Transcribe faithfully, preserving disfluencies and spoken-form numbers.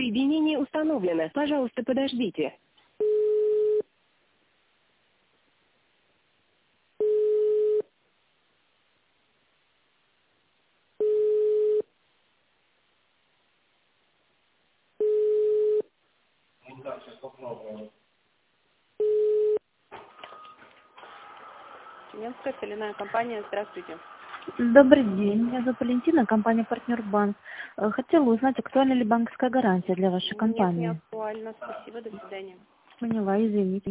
Соединение установлено. Пожалуйста, подождите. Тюменская соляная компания. Здравствуйте. Добрый день, меня зовут Валентина, компания «Партнер Банк». Э, Хотела узнать, актуальна ли банковская гарантия для вашей Нет, не компании? актуально. Спасибо, до свидания. Поняла, извините.